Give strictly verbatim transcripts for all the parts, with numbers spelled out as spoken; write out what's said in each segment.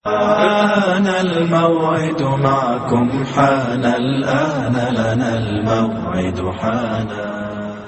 حان الموعد معكم، حان الآن لنا الموعد حانا.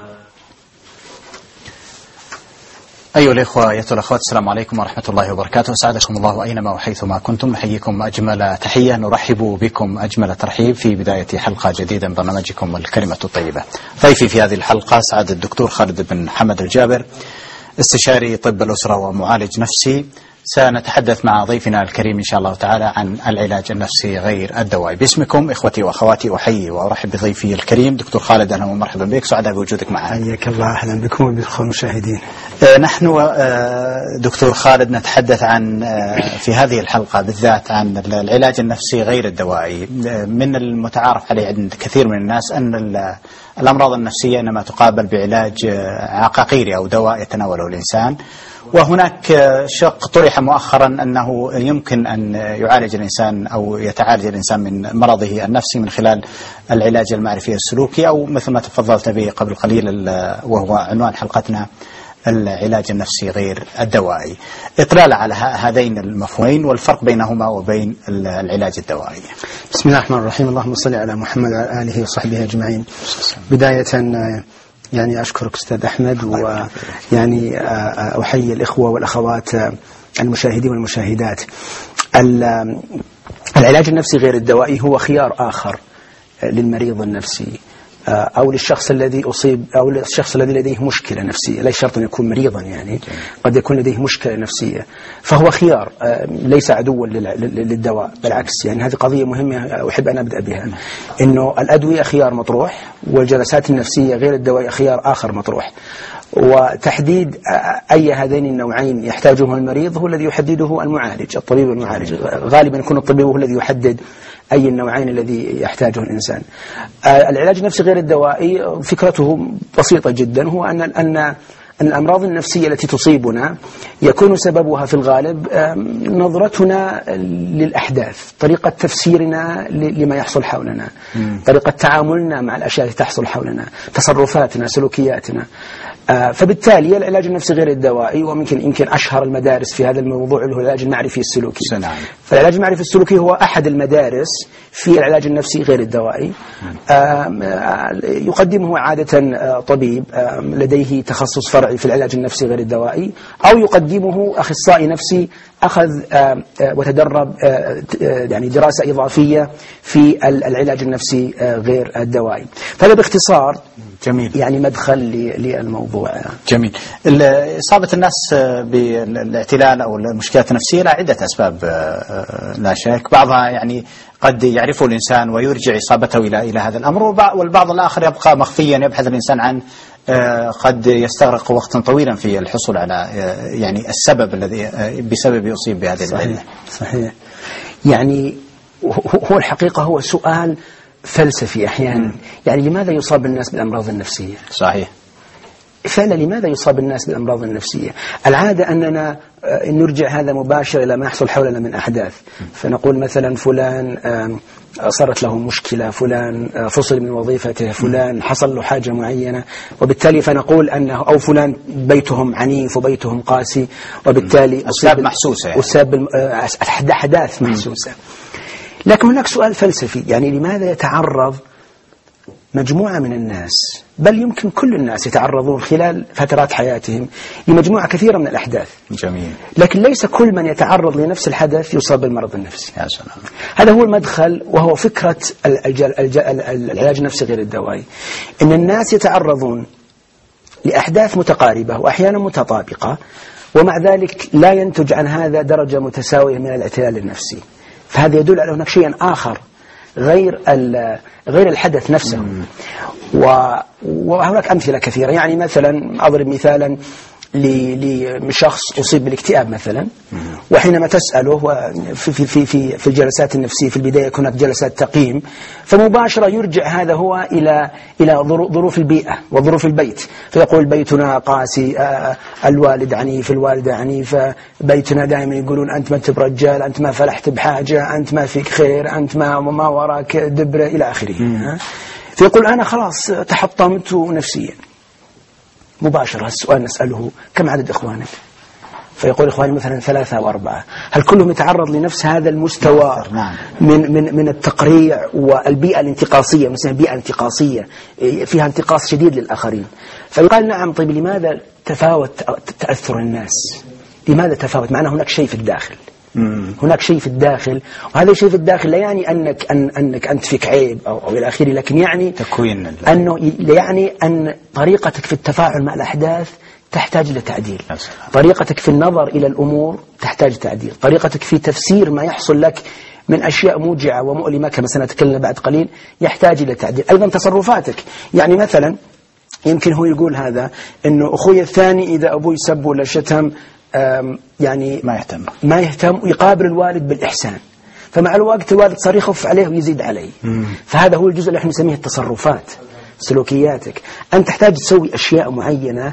أيها الإخوة أيها الأخوات، السلام عليكم ورحمة الله وبركاته. أسعدكم الله أينما وحيثما كنتم. نحييكم أجمل تحية، نرحب بكم أجمل ترحيب في بداية حلقة جديدة من برنامجكم الكلمة الطيبة. ضيفي في هذه الحلقة سعادة الدكتور خالد بن حمد الجابر، استشاري طب الأسرة ومعالج نفسي. سنتحدث مع ضيفنا الكريم إن شاء الله تعالى عن العلاج النفسي غير الدوائي. باسمكم إخوتي وأخواتي أحيي وأرحب بضيفي الكريم دكتور خالد. أهلا ومرحبا بك، سعداء بوجودك معنا. حياك الله، أهلا بكم وبالأخوة المشاهدين. آه نحن آه دكتور خالد نتحدث عن آه في هذه الحلقة بالذات عن العلاج النفسي غير الدوائي. آه من المتعارف عليه عند كثير من الناس أن الأمراض النفسية إنما تقابل بعلاج آه عقاقيري أو دواء يتناوله الإنسان، وهناك شق طرح مؤخرا أنه يمكن أن يعالج الإنسان أو يتعالج الإنسان من مرضه النفسي من خلال العلاج المعرفي السلوكي، أو مثل ما تفضلت به قبل قليل وهو عنوان حلقتنا العلاج النفسي غير الدوائي. إطلال على هذين المفهومين والفرق بينهما وبين العلاج الدوائي. بسم الله الرحمن الرحيم. اللهم صل على محمد وعلى آله وصحبه أجمعين. بداية يعني أشكرك أستاذ أحمد، ويعني أحيي الإخوة والأخوات المشاهدين والمشاهدات. العلاج النفسي غير الدوائي هو خيار آخر للمريض النفسي أو للشخص الذي أصيب أو للشخص الذي لديه مشكلة نفسية. لا شرط أن يكون مريضا، يعني قد يكون لديه مشكلة نفسية، فهو خيار ليس عدوا للدواء، بالعكس. يعني هذه قضية مهمة أحب أن أبدأ بها، إنه الأدوية خيار مطروح والجلسات النفسية غير الدواء خيار آخر مطروح، وتحديد أي هذين النوعين يحتاجه المريض هو الذي يحدده المعالج، الطبيب المعالج. غالبا يكون الطبيب هو الذي يحدد أي النوعين الذي يحتاجه الإنسان. العلاج النفسي غير الدوائي فكرته بسيطة جدا، هو أن أن أن الأمراض النفسية التي تصيبنا يكون سببها في الغالب نظرتنا للأحداث، طريقة تفسيرنا لما يحصل حولنا، طريقة تعاملنا مع الأشياء التي تحصل حولنا، تصرفاتنا، سلوكياتنا. فبالتالي العلاج النفسي غير الدوائي، وممكن يمكن أشهر المدارس في هذا الموضوع اللي هو العلاج المعرفي السلوكي. نعم. فالعلاج المعرفي السلوكي هو أحد المدارس في العلاج النفسي غير الدوائي. يقدمه عادة طبيب لديه تخصص فرعي في العلاج النفسي غير الدوائي، أو يقدمه أخصائي نفسي أخذ وتدرب يعني دراسة إضافية في العلاج النفسي غير الدوائي. فهذا باختصار جميل، يعني مدخل للموضوع. جميل. إصابة الناس بالاعتلال أو المشكلات النفسية لها عدة أسباب لا شك، بعضها يعني قد يعرفه الإنسان ويرجع إصابته إلى إلى هذا الأمر، والبعض الآخر يبقى مخفيا يبحث الإنسان عن قد يستغرق وقتا طويلا في الحصول على يعني السبب الذي بسبب يصيب بهذه العلة. صحيح. يعني هو الحقيقة هو سؤال فلسفي أحيانا. يعني لماذا يصاب الناس بالأمراض النفسية؟ صحيح. فعلا لماذا يصاب الناس بالأمراض النفسية؟ العادة أننا نرجع هذا مباشر إلى ما يحصل حولنا من أحداث، فنقول مثلا فلان صارت له مشكلة، فلان فصل من وظيفته، فلان حصل له حاجة معينة، وبالتالي فنقول أنه أو فلان بيتهم عنيف وبيتهم قاسي، وبالتالي أسباب محسوسة يعني. أسباب أحداث محسوسة. لكن هناك سؤال فلسفي، يعني لماذا يتعرض مجموعة من الناس، بل يمكن كل الناس يتعرضون خلال فترات حياتهم لمجموعة كثيرة من الأحداث. جميل. لكن ليس كل من يتعرض لنفس الحدث يصاب بالمرض النفسي. يا سلام. هذا هو المدخل، وهو فكرة العلاج النفسي غير الدوائي، إن الناس يتعرضون لأحداث متقاربة وأحيانا متطابقة، ومع ذلك لا ينتج عن هذا درجة متساوية من الاعتلال النفسي. فهذا يدل على هناك شيء آخر غير غير الحدث نفسه. وهناك أمثلة كثيرة. يعني مثلا أضرب مثالا لشخص أصيب بالاكتئاب مثلا، وحينما تسأله في في في في في الجلسات النفسية في البداية هناك جلسات تقييم، فمباشرة يرجع هذا هو إلى إلى ظروف البيئة وظروف البيت، فيقول بيتنا قاسي، الوالد عنيف، الوالدة عنيفة، بيتنا دائما يقولون أنت ما أنت برجال، أنت ما فلحت بحاجة، أنت ما فيك خير، أنت ما ما وراك دبرة إلى آخره. فيقول أنا خلاص تحطمت نفسيا. مباشرة السؤال نسأله كم عدد إخوانك؟ فيقول إخواني مثلا ثلاثة أو أربعة، هل كلهم يتعرض لنفس هذا المستوى من من من التقريع والبيئة الانتقاصية، مثلا بيئة انتقاصية فيها انتقاص شديد للآخرين؟ فيقال نعم. طيب لماذا تفاوت تأثر الناس؟ لماذا تفاوت؟ معناه هناك شيء في الداخل. مم. هناك شيء في الداخل، وهذا الشيء في الداخل لا يعني أنك أن أنك أنت فيك عيب أو أو إلى آخره، لكن يعني تكوين أنه يعني أن طريقتك في التفاعل مع الأحداث تحتاج إلى تعديل. طريقتك في النظر إلى الأمور تحتاج تعديل. طريقتك في تفسير ما يحصل لك من أشياء موجعة ومؤلمة كما سنتكلم بعد قليل يحتاج إلى تعديل. أيضا تصرفاتك، يعني مثلا يمكن هو يقول هذا إنه أخوي الثاني إذا أبوي سب ولا شتم يعني ما يهتم ما يهتم ويقابل الوالد بالإحسان، فمع الوقت الوالد صار يخف عليه ويزيد عليه. مم. فهذا هو الجزء اللي احنا نسميه التصرفات، سلوكياتك. أنت تحتاج تسوي أشياء معينة.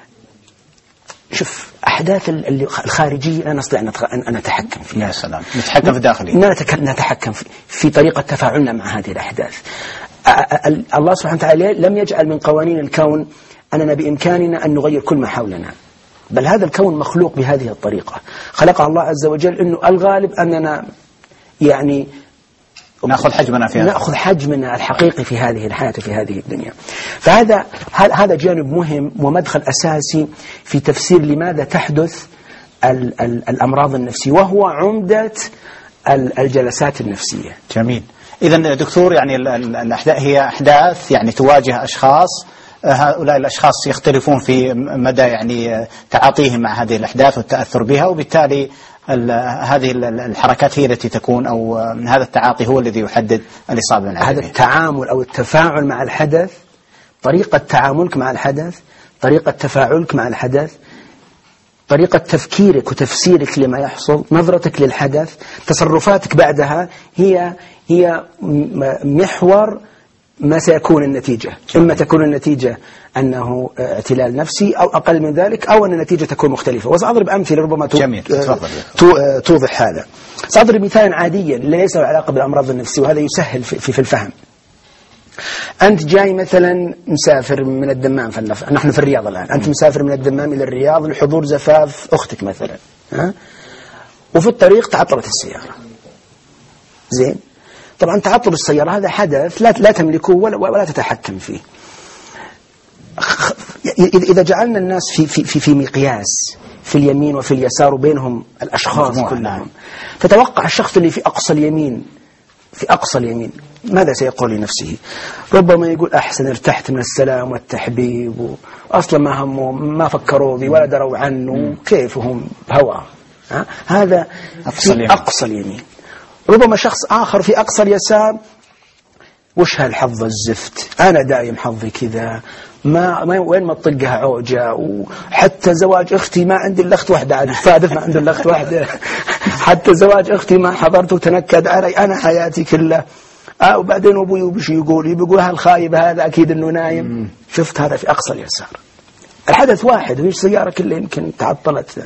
شوف أحداث الخارجية لا نستطيع أن نتحكم فيها. يا سلام، نتحكم في داخلي، نتحكم في, في طريقة تفاعلنا مع هذه الأحداث. الله سبحانه وتعالى لم يجعل من قوانين الكون أننا بإمكاننا أن نغير كل ما حولنا، بل هذا الكون مخلوق بهذه الطريقة. خلق الله عز وجل أنه الغالب أننا يعني نأخذ حجمنا في نأخذ حجمنا الحقيقي في هذه الحياة وفي هذه الدنيا. فهذا هذا جانب مهم ومدخل أساسي في تفسير لماذا تحدث ال ال الأمراض النفسية، وهو عمدة الجلسات النفسية. جميل. إذن دكتور، يعني الأحداث هي أحداث يعني تواجه أشخاص، هؤلاء الأشخاص يختلفون في مدى يعني تعاطيهم مع هذه الأحداث والتأثر بها، وبالتالي هذه الحركات هي التي تكون، أو هذا التعاطي هو الذي يحدد الإصابة من هذا التعامل أو التفاعل مع الحدث، طريقة تعاملك مع الحدث، طريقة تفاعلك مع الحدث، طريقة تفكيرك وتفسيرك لما يحصل، نظرتك للحدث، تصرفاتك بعدها هي هي محور ما سيكون النتيجة. إما تكون النتيجة أنه اعتلال نفسي، أو أقل من ذلك، أو أن النتيجة تكون مختلفة. وسأضرب أمثلة ربما توضح هذا. سأضرب مثال عاديا ليس له علاقة بالأمراض النفسية، وهذا يسهل في, في الفهم. أنت جاي مثلا مسافر من الدمام، فلنفرض نحن في الرياض الآن، أنت مسافر من الدمام إلى الرياض لحضور زفاف أختك مثلا، ها؟ وفي الطريق تعطلت السيارة. زين، طبعا تعطل السيارة هذا حدث لا لا تملكه ولا ولا تتحكم فيه. إذا جعلنا الناس في في في في مقياس في اليمين وفي اليسار وبينهم الأشخاص كلهم، تتوقع الشخص اللي في أقصى اليمين في أقصى اليمين ماذا سيقول لنفسه؟ ربما يقول أحسن ارتحت من السلام والتحبيب، وأصلا ما هموا ما فكروا بي ولا دروا عنه، كيفهم هوا. هذا في أقصى اليمين. ربما شخص آخر في أقصى اليسار، وش هالحظ الزفت، أنا دايم حظي كذا، ما ما وين ما تطلقها عوجة، وحتى زواج أختي ما عندي الأخت واحدة، عاد فادف ما عنده الأخت واحدة، حتى زواج أختي ما حضرت وتنكد علي، أنا حياتي كلها. آه وبعدين أبوي وبش يقول يقول هالخايب هذا أكيد إنه نايم. شفت هذا في أقصى اليسار. الحدث واحد، وهي السيارة كلها يمكن تعطلت.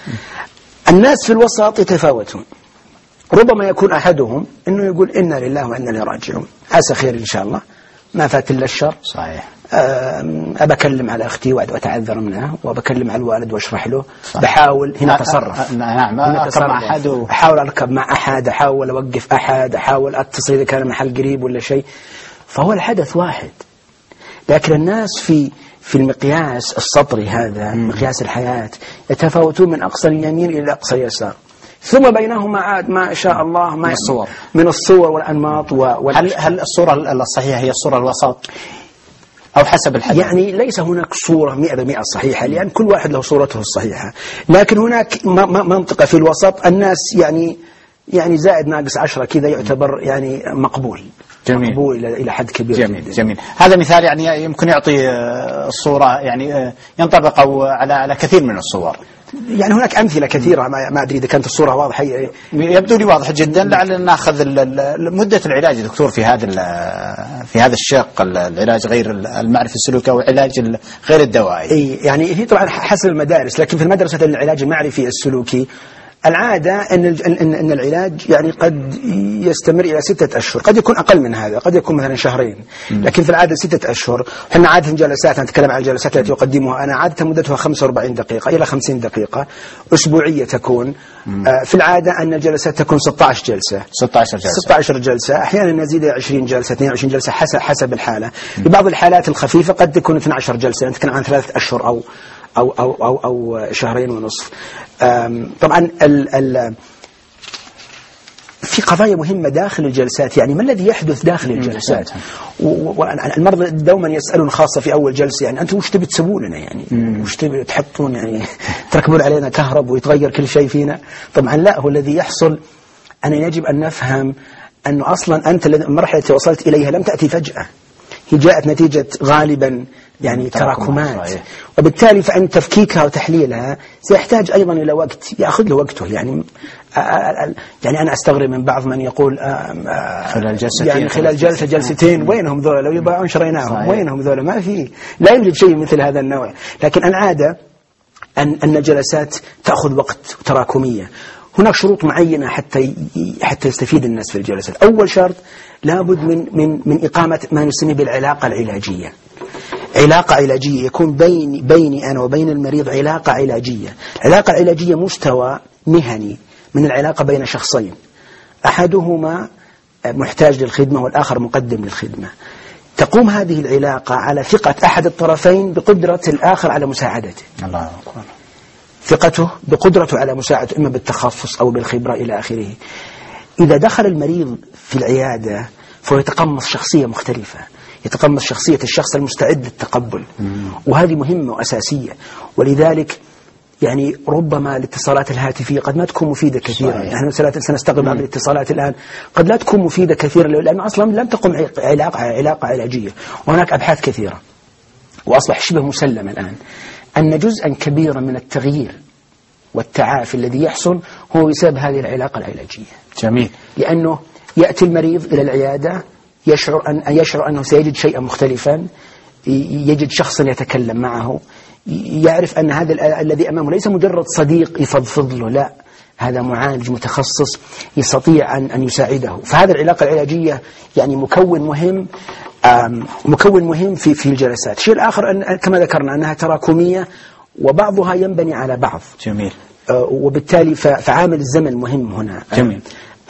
الناس في الوسط يتفاوتون. ربما يكون أحدهم إنه يقول إنا لله وإنا إليه راجعون، عسى خير إن شاء الله، ما فات إلا الشر. صحيح. أبكلم على أختي وأتعذر منها، وبكلم على الوالد وأشرح له. صحيح. بحاول هنا أتصرف. نعم. أركب مع أحد و... أحاول أركب مع أحد، أحاول أوقف أحد، أحاول أتصل إذا كان محل قريب ولا شيء. فهو الحدث واحد، لكن الناس في في المقياس السطري هذا، مقياس الحياة، يتفاوتون من أقصى اليمين إلى أقصى اليسار، ثم بينهما عاد ما شاء الله ما من الصور من الصور والأنماط. هل هل الصورة الصحيحة هي الصورة الوسط أو حسب الحدث؟ يعني ليس هناك صورة مئة بالمئة صحيحة، لأن كل واحد له صورته الصحيحة، لكن هناك منطقة في الوسط، الناس يعني يعني زائد ناقص عشرة كذا يعتبر يعني مقبول. جميل. مقبول إلى حد كبير. جميل جدا. جميل. هذا مثال يعني يمكن يعطي الصورة، يعني ينطبق على على كثير من الصور. يعني هناك أمثلة كثيرة، ما أدري إذا كانت الصورة واضحة. يبدو لي واضح جدا. لعل ناخذ مدة العلاج دكتور في هذا في هذا الشق، العلاج غير المعرفي السلوكي أو العلاج غير الدوائي. يعني هي طبعا حسب المدارس، لكن في المدرسة العلاج المعرفي السلوكي العادة أن أن أن العلاج يعني قد يستمر إلى ستة أشهر، قد يكون أقل من هذا، قد يكون مثلا شهرين، لكن في العادة ستة أشهر. إحنا عادة جلسات، نتكلم عن الجلسات التي أقدمها أنا، عادة مدتها خمسة وأربعين دقيقة إلى خمسين دقيقة أسبوعية تكون. آه في العادة أن الجلسات تكون ستة عشر جلسة ستة عشر جلسة ستة عشر جلسة، أحيانا نزيد عشرين جلسة اثنين وعشرين جلسة حسب حسب الحالة. في بعض الحالات الخفيفة قد تكون اثنتي عشرة جلسة، نتكلم عن ثلاثة أشهر أو أو أو أو, أو شهرين ونصف. طبعا ال ال في قضايا مهمة داخل الجلسات، يعني ما الذي يحدث داخل الجلسات؟ والمرضى دوما يسألون خاصة في أول جلسة، يعني أنتم وش تبي تسوون لنا؟ يعني وش تبي تحطون؟ يعني تركبون علينا كهرب ويتغير كل شيء فينا؟ طبعا لا، هو الذي يحصل أن يجب أن نفهم أنه أصلا أنت المرحلة التي وصلت إليها لم تأتي فجأة، هي جاءت نتيجة غالبا يعني تراكمات، وبالتالي فإن تفكيكها وتحليلها سيحتاج أيضا إلى وقت، يأخذ له وقته. يعني يعني أنا أستغرب من بعض من يقول خلال جلسة يعني خلال جلسة جلستين وينهم ذولا لو يباعون شريناهم، وينهم ذولا؟ ما في، لا يوجد شيء مثل هذا النوع. لكن العادة أن أن الجلسات تأخذ وقت تراكمية. هناك شروط معينة حتى حتى يستفيد الناس في الجلسات. أول شرط لابد من من من إقامة ما نسميه بالعلاقة العلاجية. علاقة علاجية يكون بين بيني أنا وبين المريض علاقة علاجية. العلاقة العلاجية مستوى مهني من العلاقة بين شخصين، أحدهما محتاج للخدمة والآخر مقدم للخدمة. تقوم هذه العلاقة على ثقة أحد الطرفين بقدرة الآخر على مساعدته. الله أكبر. ثقته بقدرته على مساعدته، إما بالتخصص أو بالخبرة إلى آخره. إذا دخل المريض في العيادة فهو يتقمص شخصية مختلفة، يتقمص شخصية الشخص المستعد للتقبل، وهذه مهمة وأساسية. ولذلك يعني ربما الاتصالات الهاتفية قد ما تكون مفيدة كثيرا. نحن يعني سنستقبل بعض الاتصالات الآن قد لا تكون مفيدة كثيرا، لأنه أصلا لم تقم علاقة علاقة علاجية. وهناك أبحاث كثيرة وأصبح شبه مسلم الآن أن جزءا كبيرا من التغيير والتعافي الذي يحصل هو بسبب هذه العلاقة العلاجية. جميل. لأنه يأتي المريض إلى العيادة يشعر أن يشعر أنه سيجد شيئا مختلفا، يجد شخصا يتكلم معه، يعرف أن هذا الذي أمامه ليس مجرد صديق يفضفض له، لا، هذا معالج متخصص يستطيع أن أن يساعده. فهذه العلاقة العلاجية يعني مكون مهم مكون مهم في في الجلسات. الشيء الآخر أن كما ذكرنا أنها تراكمية وبعضها ينبني على بعض. جميل. وبالتالي فعامل الزمن مهم هنا. جميل.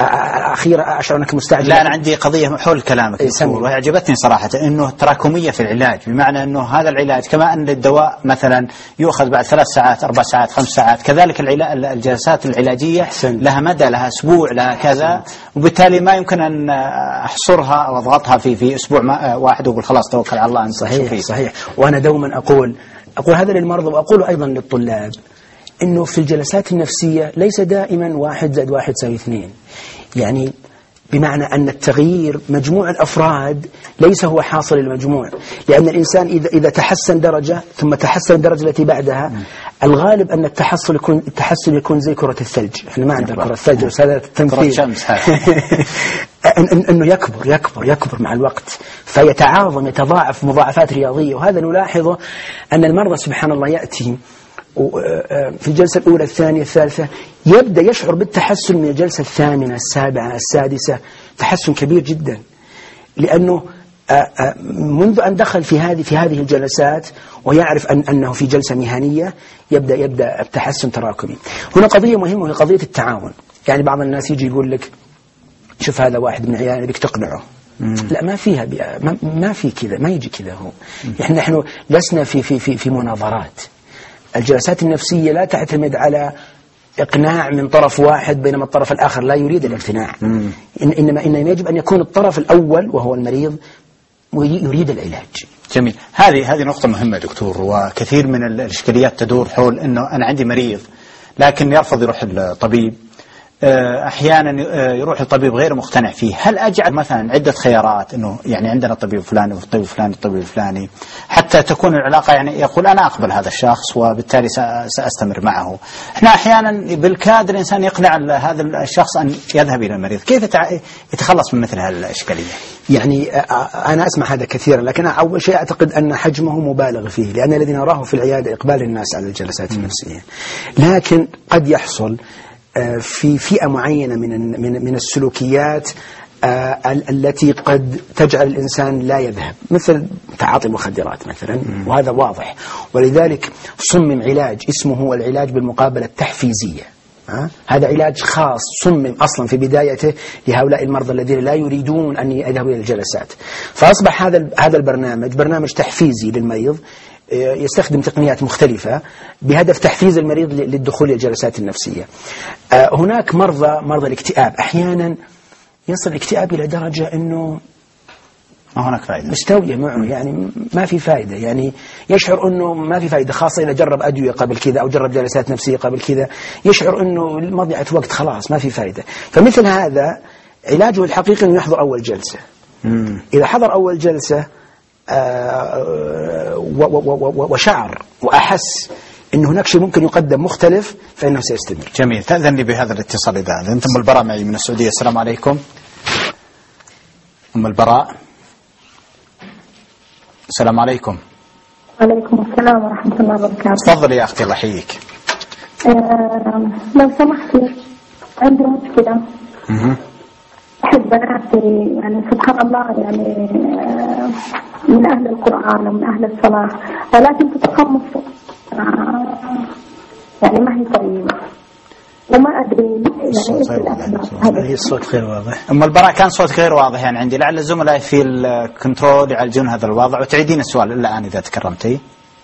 أخيرا أشعر أنك مستعجل. لا، أنا عندي قضية حول كلامك دكتور، وهي عجبتني صراحة، أنه تراكمية في العلاج، بمعنى أنه هذا العلاج كما أن الدواء مثلا يؤخذ بعد ثلاث ساعات أربع ساعات خمس ساعات، كذلك الجلسات العلاجية حسن. لها مدى، لها أسبوع، لها كذا، وبالتالي ما يمكن أن أحصرها أو أضغطها في في أسبوع واحد وأقول خلاص توكل على الله. صحيح صحيح. وأنا دوما أقول أقول هذا للمرضى وأقول أيضا للطلاب، إنه في الجلسات النفسية ليس دائما واحد زائد واحد يساوي اثنين. يعني بمعنى أن التغيير مجموع الأفراد ليس هو حاصل المجموع، لأن الإنسان إذا إذا تحسن درجة ثم تحسن الدرجة التي بعدها، الغالب أن التحصل يكون التحسن يكون زي كرة الثلج. إحنا ما عندنا كرة الثلج وسادة التمثيل أنه يكبر يكبر يكبر مع الوقت، فيتعاظم يتضاعف مضاعفات رياضية. وهذا نلاحظه أن المرضى سبحان الله يأتي في الجلسة الأولى الثانية الثالثة يبدأ يشعر بالتحسن من الجلسة الثامنة السابعة السادسة، تحسن كبير جدا، لأنه منذ أن دخل في هذه في هذه الجلسات ويعرف أن أنه في جلسة مهنية يبدأ يبدأ التحسن تراكمي. هنا قضية مهمة وهي قضية التعاون. يعني بعض الناس يجي يقول لك شوف هذا واحد من عيالي بك تقنعه. مم. لا، ما فيها ما, ما في كذا، ما يجي كذا. هو إحنا نحن لسنا في في في في مناظرات. الجلسات النفسية لا تعتمد على إقناع من طرف واحد بينما الطرف الآخر لا يريد الاقتناع. إن إنما إنما يجب أن يكون الطرف الأول وهو المريض يريد العلاج. جميل. هذه هذه نقطة مهمة دكتور، وكثير من الإشكاليات تدور حول إنه أنا عندي مريض لكن يرفض يروح الطبيب، أحيانا يروح الطبيب غير مقتنع فيه. هل أجعل مثلا عدة خيارات، إنه يعني عندنا الطبيب فلاني والطبيب فلاني والطبيب الفلاني، حتى تكون العلاقة يعني يقول أنا أقبل هذا الشخص وبالتالي سأستمر معه. إحنا أحيانا بالكاد الإنسان يقنع هذا الشخص أن يذهب إلى المريض. كيف يتخلص من مثل هذه الإشكالية؟ يعني أنا أسمع هذا كثيرا، لكن أول شيء أعتقد أن حجمه مبالغ فيه، لأن الذي نراه في العيادة إقبال الناس على الجلسات النفسية. لكن قد يحصل في فئة معينة من من من السلوكيات آه التي قد تجعل الإنسان لا يذهب، مثل تعاطي المخدرات مثلا، وهذا واضح. ولذلك صمم علاج اسمه العلاج بالمقابلة التحفيزية. آه؟ هذا علاج خاص صمم أصلا في بدايته لهؤلاء المرضى الذين لا يريدون أن يذهبوا إلى الجلسات. فأصبح هذا هذا البرنامج برنامج تحفيزي للمريض، يستخدم تقنيات مختلفة بهدف تحفيز المريض للدخول إلى الجلسات النفسية. آه هناك مرضى مرضى الاكتئاب، أحيانا يصل الاكتئاب إلى درجة أنه ما هناك فائدة، مستوية معه، يعني ما في فائدة، يعني يشعر أنه ما في فائدة، خاصة إذا جرب أدوية قبل كذا أو جرب جلسات نفسية قبل كذا، يشعر أنه مضيعة وقت، خلاص ما في فائدة. فمثل هذا علاجه الحقيقي أنه يحضر أول جلسة. مم. إذا حضر أول جلسة آه وشعر وأحس أن هناك شيء ممكن يقدم مختلف فإنه سيستمر. جميل. تأذني بهذا الاتصال إذا أنتم. البراء معي من السعودية. السلام عليكم. أم البراء. السلام عليكم. عليكم السلام ورحمة الله وبركاته. تفضل يا أختي الله يحييك. آه لو سمحتي عندي مشكلة. اها. أحد بناتي يعني سبحان الله يعني آه من أهل القرآن ومن أهل الصلاة، ولكن تتقمص آه يعني ما هي طيبة وما أدري يعني إيش الأسباب. هي الصوت غير واضح. أم البراء كان صوت غير واضح يعني عندي، لعل الزملاء في الكنترول يعالجون هذا الوضع. وتعيدين السؤال إلا الآن إذا تكرمتي.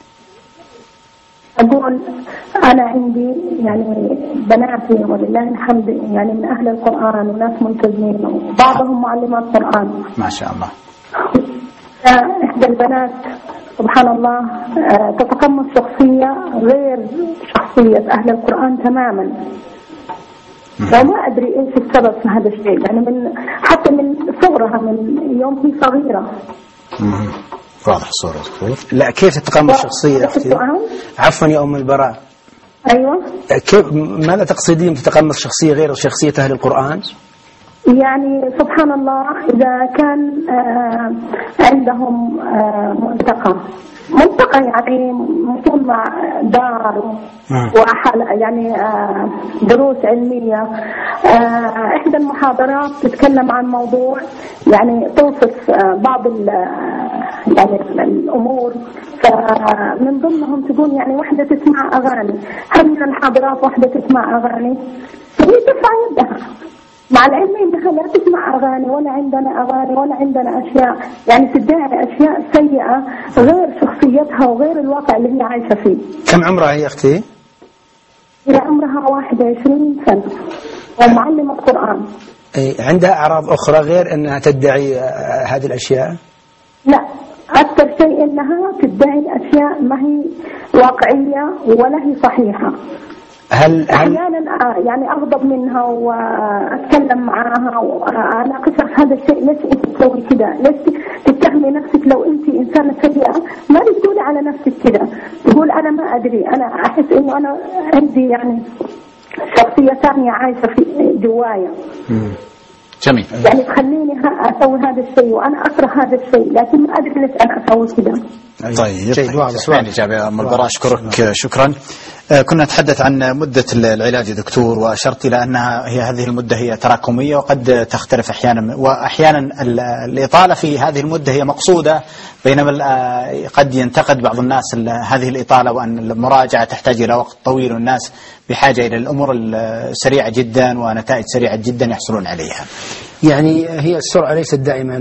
أقول أنا عندي يعني بناتي ولله الحمد يعني من أهل القرآن وناس ملتزمين وبعضهم معلمات قرآن ما شاء الله. إحدى البنات سبحان الله تتقمص شخصية غير شخصية أهل القرآن تماما، وما أدري إيش السبب في هذا الشيء، يعني من حتى من صغرها من يوم هي صغيرة. واضح الصورة دكتور. لا كيف تتقمص شخصية أختي؟ عفوا يا أم البراء. أيوة. كيف ماذا تقصدين تتقمص شخصية غير شخصية أهل القرآن؟ يعني سبحان الله إذا كان آه عندهم آه ملتقى ملتقى يعني مجمع دار وأحل يعني آه دروس علمية، آه إحدى المحاضرات تتكلم عن موضوع يعني توصف آه بعض يعني الأمور، فمن ضمنهم تقول يعني واحدة تسمع أغاني، هل من الحاضرات واحدة تسمع أغاني؟ هي ترفع يدها مع العلم انها لا تسمع اغاني ولا عندنا اغاني ولا عندنا اشياء، يعني تدعي اشياء سيئه غير شخصيتها وغير الواقع اللي هي عايشه فيه. كم عمرها هي اختي؟ هي عمرها واحد وعشرين سنه ومعلمه قران. عندها اعراض اخرى غير انها تدعي هذه الاشياء؟ لا، اكثر شيء انها تدعي اشياء ما هي واقعيه ولا هي صحيحه. هل احيانا يعني اغضب منها واتكلم معاها واناقشها في هذا الشيء، ليش انت تسوي كذا؟ ليش تتهمي نفسك لو انت انسانه سيئه؟ ما تقولي على نفسك كذا، تقول انا ما ادري، انا احس انه انا عندي يعني شخصيه ثانيه عايشه في جوايا. جميل. يعني تخليني اسوي هذا الشيء وانا اكره هذا الشيء، لكن ما ادري ليش انا اسوي كذا. طيب اسمعني إجابة أم البراء. أشكرك شكرا. آه كنا نتحدث عن مدة العلاج يا دكتور، وأشرت إلى أنها هي هذه المدة هي تراكمية وقد تختلف أحيانا، وأحيانا الإطالة في هذه المدة هي مقصودة، بينما قد ينتقد بعض الناس هذه الإطالة وأن المراجعة تحتاج إلى وقت طويل، والناس بحاجة إلى الأمور السريعة جدا ونتائج سريعة جدا يحصلون عليها. يعني هي السرعة ليست دائما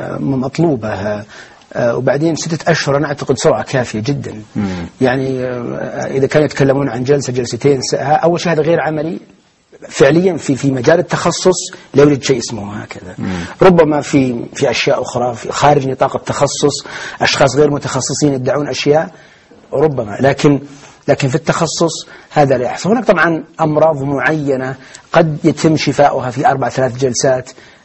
مطلوبة، وبعدين ستة أشهر أنا أعتقد سرعة كافية جدا. مم. يعني إذا كانوا يتكلمون عن جلسة جلستين، أول شيء هذا غير عملي فعليا في في مجال التخصص، لا يوجد شيء اسمه هكذا. مم. ربما في في أشياء أخرى في خارج نطاق التخصص، أشخاص غير متخصصين يدعون أشياء ربما، لكن لكن في التخصص هذا لا يحصل. هناك طبعا أمراض معينة قد يتم شفاؤها في أربع ثلاث جلسات،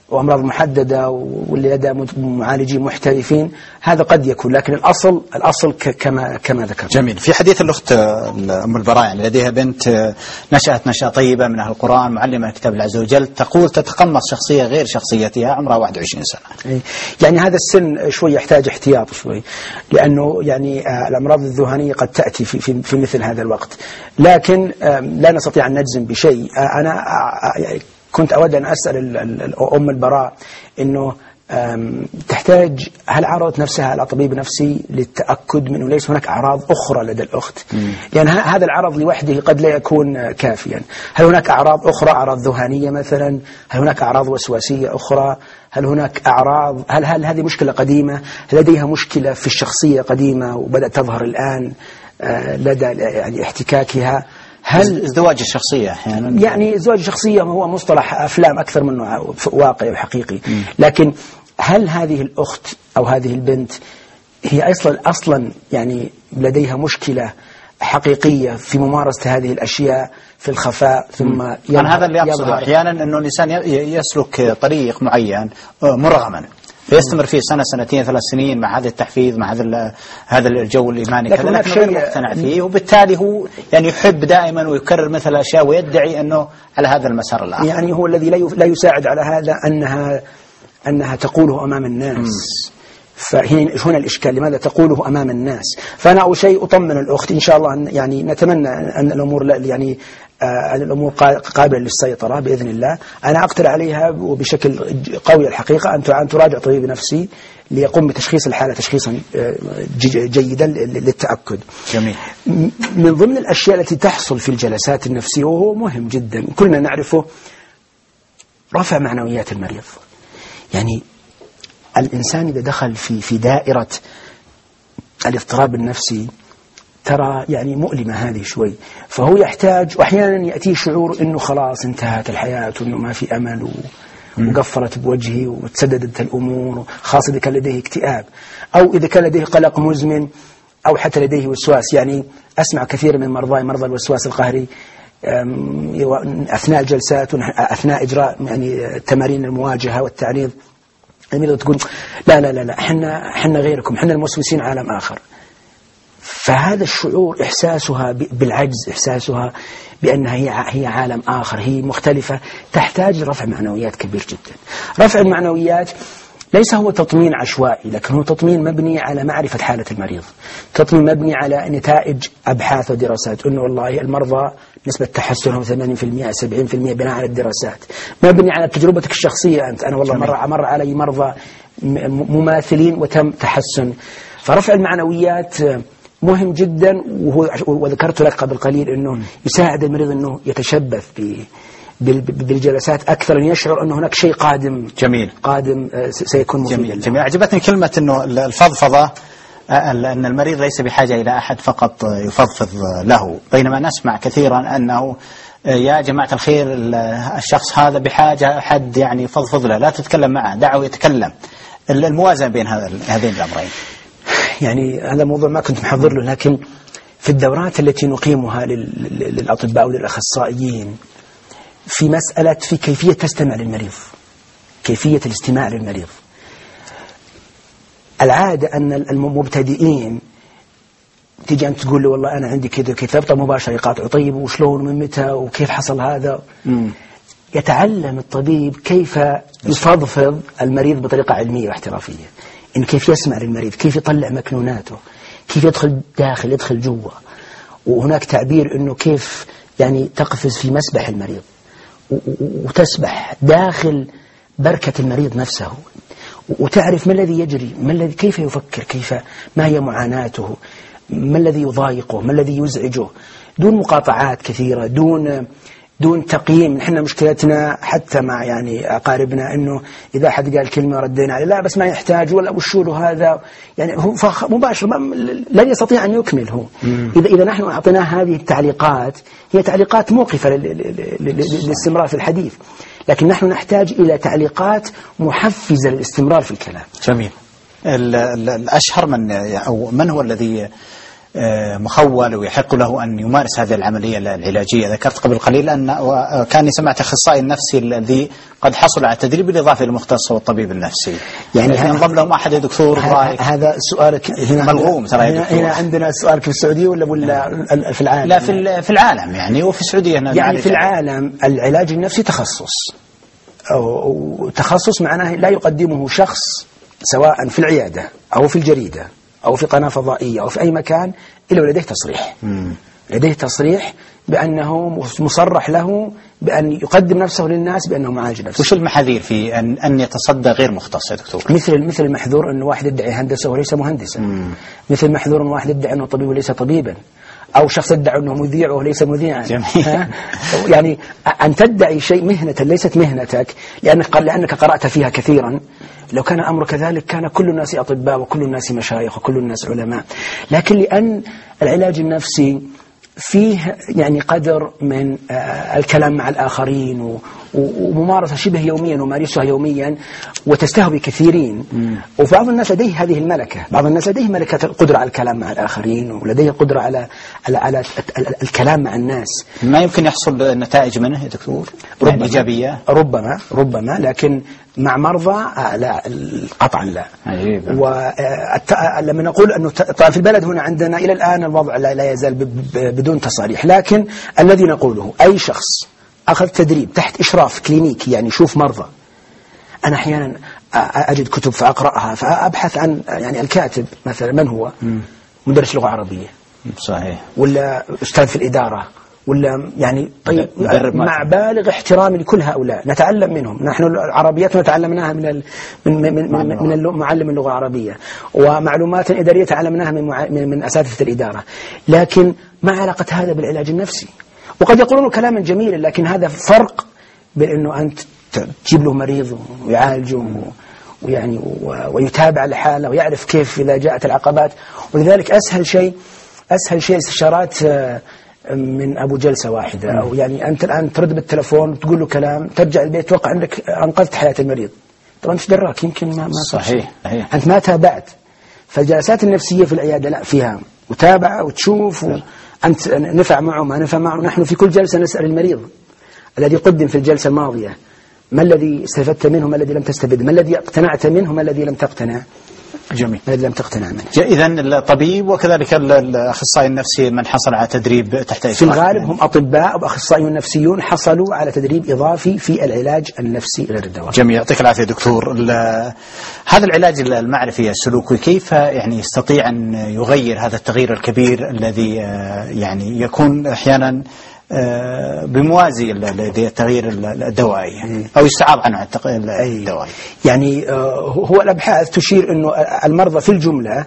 وأمراض محددة واللي لدى معالجين محترفين، هذا قد يكون، لكن الأصل الأصل كما كما ذكر. جميل. في حديث الأخت أم البراء يعني لديها بنت نشأت نشأة طيبة من أهل القرآن، معلمة كتاب الله عز وجل، تقول تتقمص شخصية غير شخصيتها، عمرها واحد وعشرين سنة. يعني هذا السن شوي يحتاج احتياط شوي، لأنه يعني الأمراض الذهانية قد تأتي في في, في مثل هذا الوقت، لكن لا نستطيع أن نجزم بشيء. أنا كنت أود أن أسأل أم البراء إنه تحتاج، هل عرضت نفسها على طبيب نفسي للتأكد من أنه ليس هناك أعراض أخرى لدى الأخت؟ يعني هذا العرض لوحده قد لا يكون كافيا. هل هناك أعراض أخرى، أعراض ذهانية مثلا؟ هل هناك أعراض وسواسية أخرى؟ هل هناك أعراض، هل, هل هذه مشكلة قديمة؟ هل لديها مشكلة في الشخصية قديمة وبدأت تظهر الآن لدى يعني احتكاكها؟ هل ازدواج الشخصية أحيانا؟ يعني ازدواج الشخصية هو مصطلح أفلام أكثر منه واقعي وحقيقي. م. لكن هل هذه الأخت أو هذه البنت هي أصلا أصلا يعني لديها مشكلة حقيقية في ممارسة هذه الأشياء في الخفاء ثم يظهر؟ هذا اللي يقصده أحيانا أنه الإنسان يسلك طريق معين مرغما فيستمر فيه سنة سنتين ثلاث سنين مع هذا التحفيز، مع هذا هذا الجو الإيماني كذا، لكن غير مقتنع فيه، وبالتالي هو يعني يحب دائما ويكرر مثل الأشياء ويدعي أنه على هذا المسار الآخر. يعني هو الذي لا يساعد على هذا أنها أنها تقوله أمام الناس. فهنا هنا الإشكال، لماذا تقوله أمام الناس؟ فأنا أول شيء أطمن الأخت إن شاء الله، يعني نتمنى أن الأمور يعني آه الأمور قابلة للسيطرة بإذن الله. أنا أقترح عليها وبشكل قوي الحقيقة أن تراجع طبيب نفسي ليقوم بتشخيص الحالة تشخيصا جيدا للتأكد. جميل. من ضمن الأشياء التي تحصل في الجلسات النفسية وهو مهم جدا كلنا نعرفه، رفع معنويات المريض. يعني الإنسان إذا دخل في في دائرة الاضطراب النفسي ترى يعني مؤلمة هذه شوي، فهو يحتاج، وأحيانا يأتي شعور إنه خلاص انتهت الحياة وإنه ما في أمل وقفرت بوجهه وتسددت الأمور، خاصة إذا كان لديه اكتئاب أو إذا كان لديه قلق مزمن أو حتى لديه وسواس. يعني أسمع كثير من مرضى مرضى الوسواس القهري أثناء الجلسات أثناء إجراء يعني تمارين المواجهة والتعريض، المريضة تقول لا لا لا لا احنا احنا غيركم، احنا الموسوسين عالم آخر. فهذا الشعور إحساسها بالعجز، إحساسها بأنها هي هي عالم آخر، هي مختلفة، تحتاج رفع معنويات كبير جدا. رفع المعنويات ليس هو تطمين عشوائي، لكن هو تطمين مبني على معرفة حالة المريض، تطمين مبني على نتائج أبحاث ودراسات، أنه والله المرضى نسبة تحسنهم ثمانين بالمئة سبعين بالمئة بناء على الدراسات، مبني على تجربتك الشخصية أنت. أنا والله مرة مر علي مرضى مماثلين وتم تحسن. فرفع المعنويات مهم جدا، وهو وذكرت لك قبل قليل أنه يساعد المريض أنه يتشبث ب بالجلسات أكثر، أن يشعر أن هناك شيء قادم. جميل. قادم سيكون مفيدا. جميل. جميل. أعجبتني كلمة أنه الفضفضة، أن المريض ليس بحاجة إلى أحد فقط يفضفض له، بينما نسمع كثيرا أنه يا جماعة الخير الشخص هذا بحاجة أحد يعني يفضفض له، لا تتكلم معه، دعه يتكلم. الموازنة بين هذين الأمرين. يعني هذا موضوع ما كنت محضر له، لكن في الدورات التي نقيمها للأطباء والأخصائيين في مسألة في كيفية تستمع للمريض، كيفية الاستماع للمريض. العادة أن المبتدئين تيجي أنت تقول له والله أنا عندي كذا كذا، يبطأ مباشرة يقاطع، طيب وشلون ومن متى وكيف حصل هذا؟ مم. يتعلم الطبيب كيف يفضفض المريض بطريقة علمية واحترافية، إن كيف يسمع للمريض، كيف يطلع مكنوناته، كيف يدخل داخل يدخل جوا. وهناك تعبير إنه كيف يعني تقفز في مسبح المريض وتسبح داخل بركة المريض نفسه، وتعرف ما الذي يجري، ما الذي كيف يفكر، كيف ما هي معاناته، ما الذي يضايقه، ما الذي يزعجه، دون مقاطعات كثيرة، دون دون تقييم. نحن مشكلتنا حتى مع يعني أقاربنا إنه إذا أحد قال كلمة ردينا عليه لا بس ما يحتاج ولا وشو له هذا، يعني هو مباشر لن يستطيع أن يكمل هو. إذا إذا نحن أعطيناه هذه التعليقات هي تعليقات موقفة للاستمرار في الحديث، لكن نحن نحتاج إلى تعليقات محفزة للاستمرار في الكلام. جميل. الأشهر من أو من هو الذي مخول ويحق له أن يمارس هذه العملية العلاجية. ذكرت قبل قليل أن كاني سمعت أخصائي النفسي الذي قد حصل على تدريب بالإضافة للمختص والطبيب النفسي، يعني ينضم لهم أحد يا دكتور؟ هذا سؤالك هنا ملغوم ترى يا دكتور. هنا عندنا سؤالك في السعودية ولا ولا في العالم؟ لا في في العالم يعني، وفي السعودية يعني في العالم العلاج النفسي تخصص، أو تخصص معناه لا يقدمه شخص سواء في العيادة أو في الجريدة أو في قناة فضائية أو في أي مكان إلا ولديه تصريح. مم. لديه تصريح بأنه مصرح له بأن يقدم نفسه للناس بأنه معالج نفسي. وش المحاذير في أن أن يتصدى غير مختص يا دكتور؟ مثل مثل المحذور أن واحد يدعي هندسة وليس مهندسا. مم. مثل المحذور أن واحد يدعي أنه طبيب وليس طبيبا، أو شخص يدعي أنه مذيع وليس مذيعا. يعني أن تدعي شيء مهنة ليست مهنتك لأنك لأنك قرأت فيها كثيرا. لو كان الأمر كذلك كان كل الناس أطباء وكل الناس مشايخ وكل الناس علماء، لكن لأن العلاج النفسي فيه يعني قدر من الكلام مع الآخرين وممارسة شبه يوميا ومارسها يوميا وتستهوي كثيرين. وبعض الناس لديه هذه الملكة، بعض الناس لديه ملكة القدرة على الكلام مع الآخرين ولديه القدرة على على على الكلام مع الناس. ما يمكن يحصل نتائج منه يا دكتور؟ ربما إيجابية؟ ربما ربما لكن مع مرضى لا قطعا لا. ولما نقول أنه طبعا في البلد هنا عندنا إلى الآن الوضع لا يزال بدون تصاريح، لكن الذي نقوله أي شخص أخذ تدريب تحت إشراف كلينيكي يعني يشوف مرضى. أنا أحيانا أجد كتب فأقرأها فأبحث عن يعني الكاتب مثلا من هو؟ مدرس لغة عربية صحيح، ولا أستاذ في الإدارة، ولا يعني طيب مع بالغ احترامي لكل هؤلاء نتعلم منهم. نحن العربيات تعلمناها من ال من من من, من معلم اللغة العربية، ومعلومات إدارية تعلمناها من من, من أساتذة الإدارة، لكن ما علاقة هذا بالعلاج النفسي؟ وقد يقولون كلاما جميلا، لكن هذا فرق بين أنه أنت تجيب له مريض ويعالجه ويعني ويتابع الحالة ويعرف كيف إذا جاءت العقبات. ولذلك أسهل شيء أسهل شيء استشارات من أبو جلسة واحدة، أو يعني أنت الآن ترد بالتلفون وتقول له كلام، ترجع البيت توقع أنك أنقذت حياة المريض. طبعا أنت دراك يمكن ما ما صحيح. صحيح أنت ما تابعت. فالجلسات النفسية في العيادة لا فيها متابعة وتشوف أنت نفع معه ما نفع معه. نحن في كل جلسة نسأل المريض الذي قدم في الجلسة الماضية ما الذي استفدت منه، ما الذي لم تستفد، ما الذي اقتنعت منه، ما الذي لم تقتنع. جميل. ما الذي لم تقتنع منه. إذن الطبيب وكذلك الأخصائي النفسي من حصل على تدريب تحت إشراف، في الغالب هم أطباء أو أخصائيون نفسيون حصلوا على تدريب إضافي في العلاج النفسي غير الدوائي. جميل، يعطيك العافية دكتور. هذا العلاج المعرفي السلوكي كيف يعني يستطيع أن يغير هذا التغيير الكبير الذي يعني يكون أحيانا بموازي للتغيير الدوائي أو يستعاض عنه الدوائي؟ يعني هو الأبحاث تشير أنه المرضى في الجملة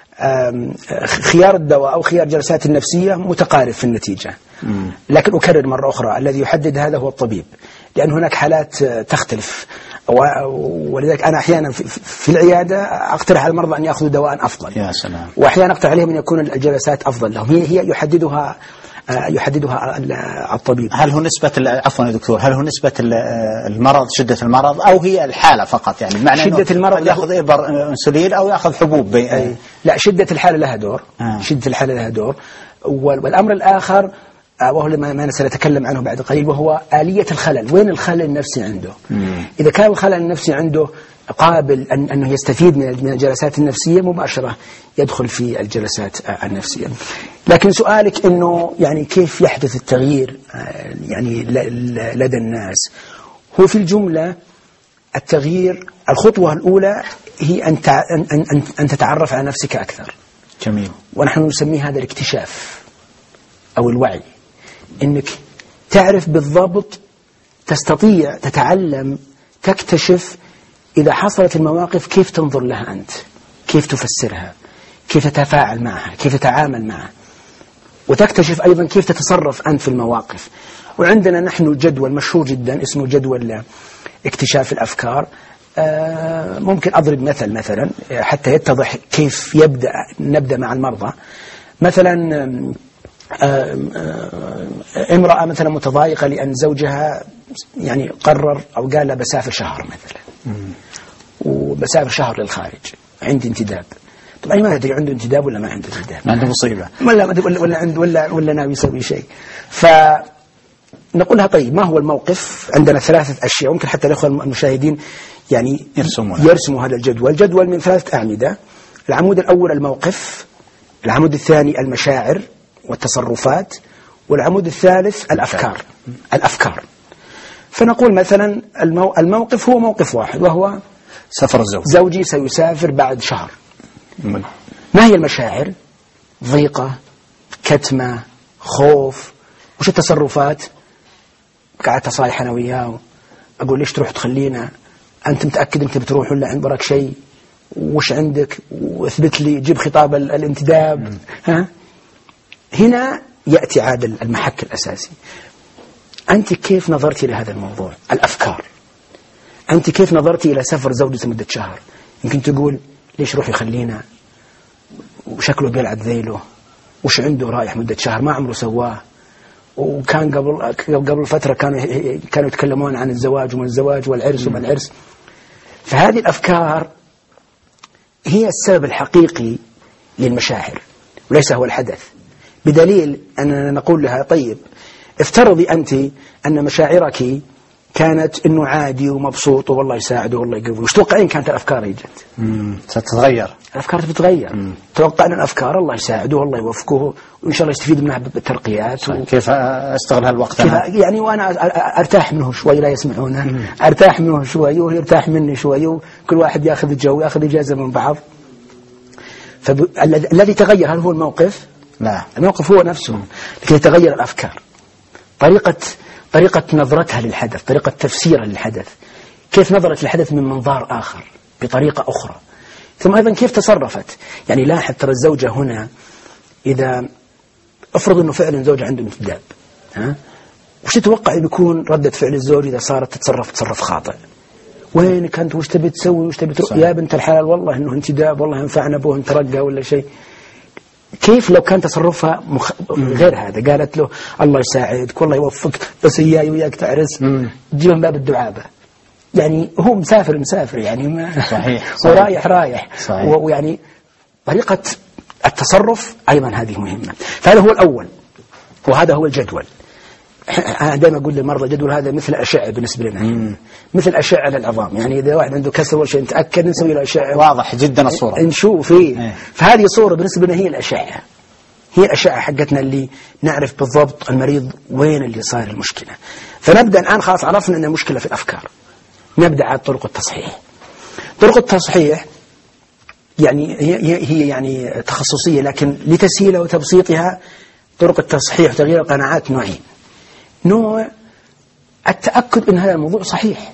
خيار الدواء أو خيار جلسات النفسية متقارب في النتيجة. لكن أكرر مرة أخرى الذي يحدد هذا هو الطبيب، لأن هناك حالات تختلف. ولذلك أنا أحيانا في العيادة أقترح على المرضى أن يأخذوا دواء أفضل، يا سلام. وأحيانا أقترح عليهم أن يكون الجلسات أفضل لهم. هي هي يحددها يحددها الطبيب. هل هو نسبة عفوا يا دكتور هل هو نسبة المرض، شدة المرض، أو هي الحالة فقط؟ يعني بمعنى شدة المرض يأخذ إبر أنسولين أو يأخذ حبوب. لا، شدة الحالة لها دور. آه. شدة الحالة لها دور. والأمر الآخر وهو ما سنتكلم عنه بعد قليل، وهو آلية الخلل. وين الخلل النفسي عنده؟ مم. إذا كان الخلل النفسي عنده قابل أن أنه يستفيد من الجلسات النفسية مباشرة يدخل في الجلسات النفسية. لكن سؤالك إنه يعني كيف يحدث التغيير يعني لدى الناس، هو في الجملة التغيير الخطوة الأولى هي أن أن أن تتعرف على نفسك أكثر. جميل. ونحن نسميه هذا الاكتشاف أو الوعي، إنك تعرف بالضبط، تستطيع تتعلم تكتشف إذا حصلت المواقف كيف تنظر لها أنت، كيف تفسرها، كيف تتفاعل معها، كيف تتعامل معها، وتكتشف أيضا كيف تتصرف أنت في المواقف. وعندنا نحن جدول مشهور جدا اسمه جدول اكتشاف الأفكار. آه ممكن أضرب مثل مثلا حتى يتضح كيف يبدأ نبدأ مع المرضى. مثلا آه آه امرأة مثلا متضايقة لأن زوجها يعني قرر أو قال لها بسافر شهر مثلا، وبسافر شهر للخارج، عندي انتداب. طبعا ما ادري عنده انتداب ولا ما عنده انتداب، عنده مصيبه ولا ولا ولا عنده ولا ولا ناوي يسوي شيء. فنقول لها طيب ما هو الموقف؟ عندنا ثلاثه اشياء، ممكن حتى الاخوه المشاهدين يعني يرسمون يرسموا هذا الجدول. الجدول من ثلاثه اعمده. العمود الاول الموقف، العمود الثاني المشاعر والتصرفات، والعمود الثالث الافكار. الافكار. فنقول مثلا المو... الموقف هو موقف واحد وهو سفر الزوج. زوجي سيسافر بعد شهر. ما هي المشاعر؟ ضيقة، كتمة، خوف. وش التصرفات؟ قعدت أصالح أنا وياه، أقول ليش تروح تخلينا؟ أنت متأكد أنت بتروح ولا عند وراك شيء؟ وش عندك؟ واثبت لي، جيب خطاب الانتداب. ها؟ هنا يأتي عاد المحك الأساسي. أنت كيف نظرتي لهذا الموضوع؟ الأفكار. أنت كيف نظرتي إلى سفر زوجتي لمدة شهر؟ يمكن تقول ليش روح يخلينا؟ وشكله بيلعب ذيله، وش عنده رايح مدة شهر ما عمره سواه، وكان قبل قبل فترة كانوا كانوا يتكلمون عن الزواج ومن الزواج والعرس ومن العرس. فهذه الأفكار هي السبب الحقيقي للمشاعر وليس هو الحدث. بدليل أننا نقول لها طيب افترضي أنت أن مشاعرك كانت إنه عادي ومبسوط والله يساعده والله يقوي، وش توقعين كانت الأفكار يجت؟ ستتغير. الأفكار تتغير. توقع أن الأفكار الله يساعده والله يوفقه وإن شاء الله يستفيد منها بالترقيات. و... كيف أستغل هالوقت أنا؟ يعني وأنا أرتاح منه شوي لا يسمعونه، أرتاح منه شوي ويرتاح مني شوي، وكل واحد يأخذ الجو يأخذ إجازة من بعض. فالذي تغير هل هو الموقف؟ لا، الموقف هو نفسه، لكن يتغير الأفكار، طريقة طريقة نظرتها للحدث، طريقة تفسيرها للحدث، كيف نظرت للحدث من منظار آخر بطريقة أخرى، ثم أيضا كيف تصرفت. يعني لاحظ ترى الزوجة هنا إذا أفرض أنه فعلا زوجة عنده انتداب، ها وش تتوقع بيكون ردة فعل الزوج إذا صارت تتصرف تصرف خاطئ؟ وينك أنت وش تبي تسوي وش تبي تروح يا بنت الحلال والله إنه انتداب والله ينفعنا أبوه نترقى ولا شيء. كيف لو كان تصرفها مخ... غير هذا؟ قالت له الله يساعدك والله يوفقك بس إياي وياك تعرس، جيب من باب الدعابة. يعني هو مسافر مسافر يعني ما صحيح, صحيح. ورايح رايح صحيح. ويعني طريقة التصرف أيضا هذه مهمة. فهذا هو الأول وهذا هو الجدول. أنا دائما أقول للمرضى الجدول هذا مثل أشعة بالنسبة لنا، مم. مثل أشعة للعظام. يعني إذا واحد عنده كسر ولا شيء نتأكد نسوي له أشعة واضح جدا الصورة نشوف فيه. ايه. فهذه صورة بالنسبة لنا هي الأشعة، هي الأشعة حقتنا اللي نعرف بالضبط المريض وين اللي صار المشكلة. فنبدأ الآن خلاص عرفنا أن المشكلة في الأفكار، نبدأ على طرق التصحيح. طرق التصحيح يعني هي, هي يعني تخصصية، لكن لتسهيلها وتبسيطها طرق التصحيح وتغيير القناعات نوعين. نوع التأكد أن هذا الموضوع صحيح،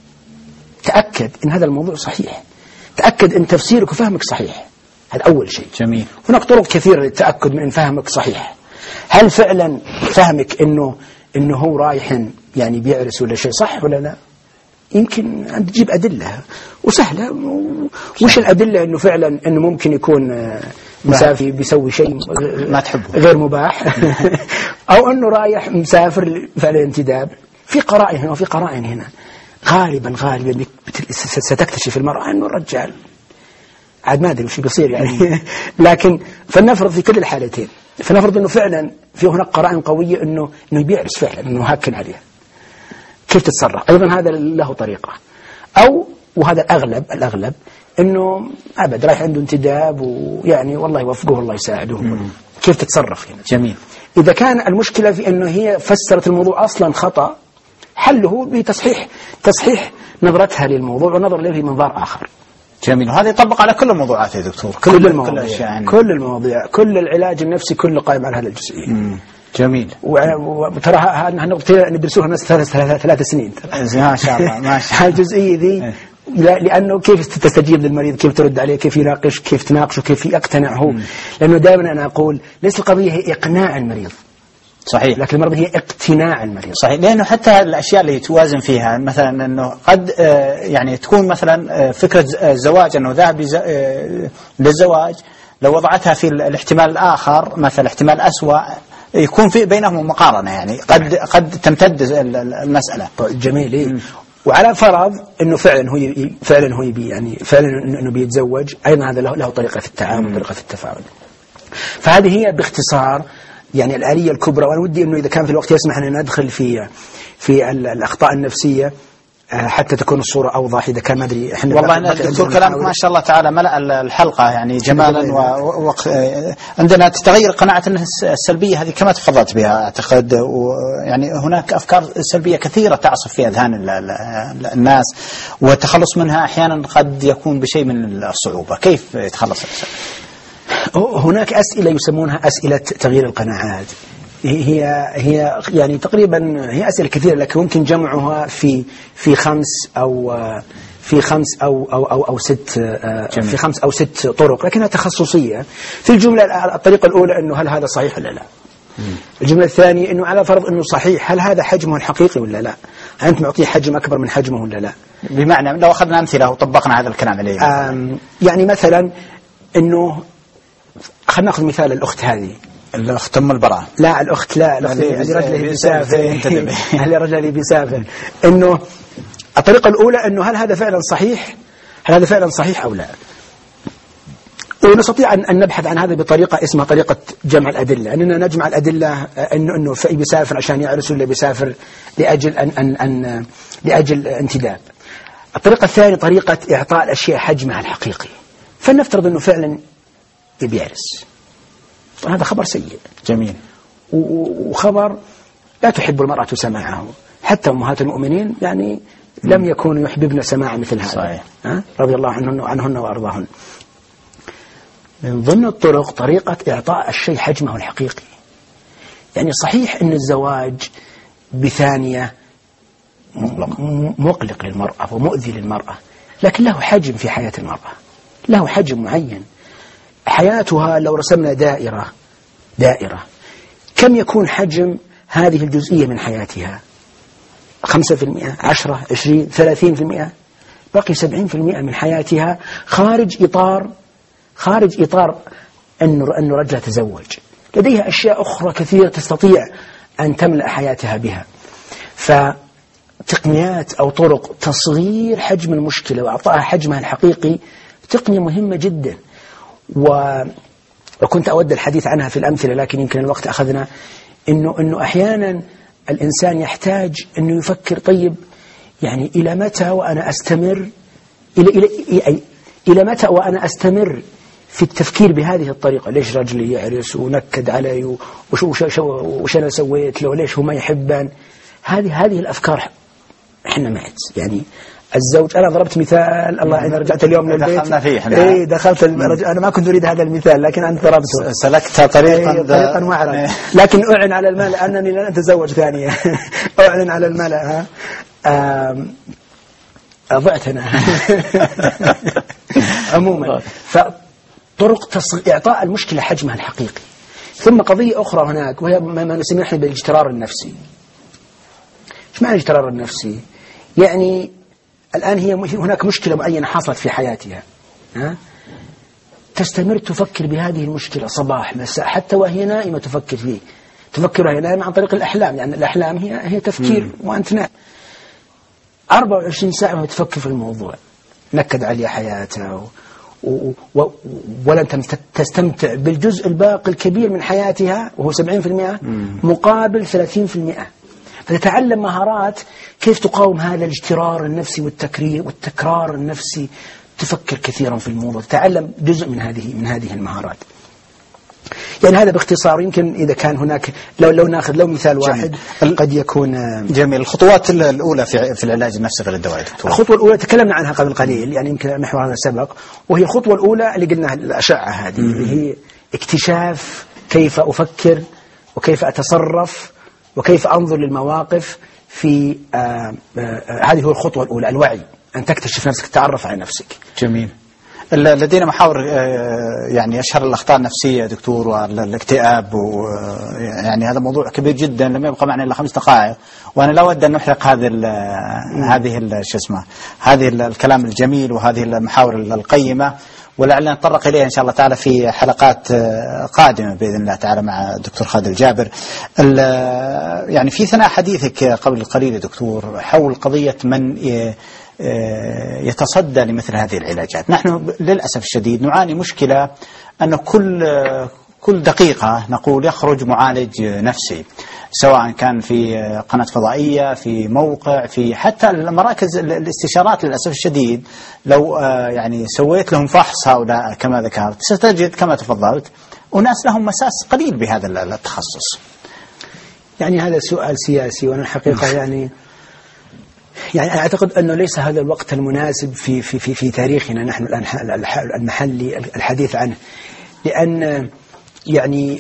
تأكد أن هذا الموضوع صحيح، تأكد أن تفسيرك وفهمك صحيح، هذا أول شيء. جميل. هناك طرق كثيرة للتأكد من أن فهمك صحيح. هل فعلا فهمك أنه أنه هو رايح يعني بيعرس ولا شيء صح ولا لا؟ يمكن أن تجيب أدلة وسهلة. وش الأدلة أنه فعلا أنه ممكن يكون مسافر بيسوي شيء ما تحبه غير مباح أو أنه رايح مسافر فعل انتداب؟ في قرائن هنا وفي قرائن هنا. غالبا غالبا ستكتشف المرأة أنه الرجال عاد ما أدري وش بيصير يعني لكن فلنفرض في كل الحالتين، فلنفرض أنه فعلا في هناك قرائن قوية أنه أنه بيعرس فعلا أنه هاكن عليها. كيف تتصرف؟ أيضا هذا له طريقة. أو وهذا الأغلب الأغلب أنه أبد رايح عنده انتداب ويعني والله يوفقه والله يساعده. مم. كيف تتصرف هنا؟ جميل. إذا كان المشكلة في أنه هي فسرت الموضوع أصلا خطأ، حله بتصحيح تصحيح نظرتها للموضوع ونظر له منظار آخر. جميل. وهذا يطبق على كل الموضوعات يا دكتور. كل, كل المواضيع كل, يعني. كل المواضيع كل العلاج النفسي كله قائم على هذه الجزئية. مم. جميل. وترى هذه نقطة ندرسوها الناس ثلاث ثلاث سنين. ما شاء الله ما شاء الله. الجزئية ذي لأنه كيف تستجيب للمريض، كيف ترد عليه، كيف يناقش، كيف تناقشه، كيف يقتنع هو. لأنه دائما أنا أقول ليس القضية هي إقناع المريض، صحيح، لكن المرض هي اقتناع المريض. صحيح. لأنه حتى الأشياء اللي توازن فيها مثلا أنه قد يعني تكون مثلا فكرة الزواج أنه ذهب للزواج لو وضعتها في الاحتمال الآخر مثلا احتمال أسوأ يكون في بينهم مقارنة، يعني قد قد تمتد المسألة. جميل. إيه؟ وعلى فرض انه فعلا هو يبي فعلا هو يبي يعني فعلا انه بيتزوج، ايضا هذا له, له طريقه في التعامل وطريقه في التفاعل. فهذه هي باختصار يعني الآلية الكبرى. وانا ودي انه اذا كان في الوقت يسمح ان ندخل في في الاخطاء النفسيه حتى تكون الصورة أوضح. إذا كان ما أدري إحنا والله أنا دكتور كلامك ما شاء الله تعالى ملأ الحلقة يعني جمالا ووقت. عندنا تتغير قناعتنا السلبية هذه كما تفضلت بها أعتقد، يعني هناك أفكار سلبية كثيرة تعصف في أذهان الناس والتخلص منها أحيانا قد يكون بشيء من الصعوبة. كيف يتخلص الإنسان؟ هناك أسئلة يسمونها أسئلة تغيير القناعات. هي هي يعني تقريبا هي أسئلة كثيرة، لكن ممكن جمعها في في خمس أو في خمس أو أو أو, أو ست جميل. في خمس أو ست طرق، لكنها تخصصية. في الجملة الطريقة الأولى إنه هل هذا صحيح ولا لا؟ مم. الجملة الثانية إنه على فرض إنه صحيح، هل هذا حجمه الحقيقي ولا لا؟ أنت معطيه حجم أكبر من حجمه ولا لا؟ بمعنى لو أخذنا أمثلة وطبقنا هذا الكلام عليه، يعني مثلا إنه خلينا نأخذ مثال الأخت هذه، الأخت أم البراء. لا الأخت لا الأخت اللي رجله بيسافر اللي رجله بيسافر إنه الطريقة الأولى إنه هل هذا فعلا صحيح؟ هل هذا فعلا صحيح أو لا؟ ونستطيع أن نبحث عن هذا بطريقة اسمها طريقة جمع الأدلة، أننا نجمع الأدلة إنه إنه في بيسافر عشان يعرس ولا بيسافر لأجل أن أن أن لأجل انتداب. الطريقة الثانية طريقة إعطاء الأشياء حجمها الحقيقي، فلنفترض إنه فعلا بيعرس، هذا خبر سيء. جميل. وخبر لا تحب المرأة سماعه، حتى أمهات المؤمنين يعني لم يكونوا يحببن سماع مثل هذا. صحيح. ها؟ رضي الله عنهن عنهن وأرضاهن. من ضمن الطرق طريقة إعطاء الشيء حجمه الحقيقي. يعني صحيح أن الزواج بثانية مقلق, مقلق للمرأة ومؤذي للمرأة، لكن له حجم في حياة المرأة، له حجم معين. حياتها لو رسمنا دائرة دائرة كم يكون حجم هذه الجزئية من حياتها؟ خمسة في المئة، عشرة، عشرين، ثلاثين في المئة، بقي سبعين في المئة من حياتها خارج إطار خارج إطار أنه أنه رجل تزوج. لديها أشياء أخرى كثيرة تستطيع أن تملأ حياتها بها. فتقنيات أو طرق تصغير حجم المشكلة وإعطائها حجمها الحقيقي تقنية مهمة جدا، وكنت أود الحديث عنها في الأمثلة لكن يمكن الوقت أخذنا. إنه إنه أحيانا الإنسان يحتاج إنه يفكر طيب يعني إلى متى وأنا أستمر إلى إلى إلى متى وأنا أستمر في التفكير بهذه الطريقة؟ ليش رجلي يعرس ونكد علي وش وش وش أنا سويت له؟ ليش هو ما يحبان؟ هذه هذه الأفكار إحنا معت يعني. الزوج أنا ضربت مثال، الله أنا رجعت اليوم للبيت دخلنا فيه إيه دخلت المرج... أنا ما كنت أريد هذا المثال لكن أنت ضربته، سلكت طريقا إيه طريقا معرض. لكن أعلن على الملأ أنني لن أتزوج ثانية. أعلن على الملأ ها ضعت أنا. عموما فطرق تص... إعطاء المشكلة حجمها الحقيقي. ثم قضية أخرى هناك وهي ما نسميه نحن بالاجترار النفسي. إيش معنى الاجترار النفسي؟ يعني الآن هي هناك مشكلة معينة حصلت في حياتها، ها؟ تستمر تفكر بهذه المشكلة صباح مساء حتى وهي نائمة تفكر فيه، تفكر وهي نائمة عن طريق الأحلام، لأن يعني الأحلام هي هي تفكير وأنت نائم. أربعة وعشرين ساعة ما تفكر في الموضوع، نكد عليها حياتها و... و... ولن تستمتع بالجزء الباقي الكبير من حياتها وهو سبعين في المئة مقابل ثلاثين في المئة. فتتعلم مهارات كيف تقاوم هذا الاجترار النفسي والتكرير والتكرار النفسي، تفكر كثيرا في الموضوع، تتعلم جزء من هذه من هذه المهارات. يعني هذا باختصار. يمكن إذا كان هناك لو لو ناخذ لو مثال واحد جميل. قد يكون جميل. الخطوات الأولى في في العلاج النفسي غير الدوائي. الخطوة الأولى تكلمنا عنها قبل قليل، يعني يمكن محور هذا سبق، وهي الخطوة الأولى اللي قلنا الأشعة هذه اللي هي اكتشاف كيف أفكر وكيف أتصرف وكيف أنظر للمواقف في آآ آآ هذه هو الخطوة الأولى، الوعي، أن تكتشف نفسك، تعرف على نفسك. جميل. لدينا محاور يعني أشهر الأخطاء النفسية دكتور والاكتئاب، ويعني هذا موضوع كبير جدا لم يبقى معنا إلا خمس دقائق، وأنا لا أود أن نحرق هذه ال هذه شو اسمه هذه الكلام الجميل وهذه المحاور القيمة، ولعلنا نتطرق إليها إن شاء الله تعالى في حلقات قادمة بإذن الله تعالى مع الدكتور خالد الجابر. يعني في ثناء حديثك قبل القليل دكتور حول قضية من يتصدى لمثل هذه العلاجات. نحن للأسف الشديد نعاني مشكلة أن كل كل دقيقة نقول يخرج معالج نفسي، سواء كان في قناة فضائية، في موقع، في حتى المراكز الاستشارات. للأسف الشديد لو يعني سويت لهم فحص هؤلاء كما ذكرت ستجد كما تفضلت أناس لهم مساس قليل بهذا التخصص. يعني هذا سؤال سياسي، وأنا الحقيقة يعني يعني أنا أعتقد أنه ليس هذا الوقت المناسب في في في, في تاريخنا نحن الآن المحلي الحديث عنه، لأن يعني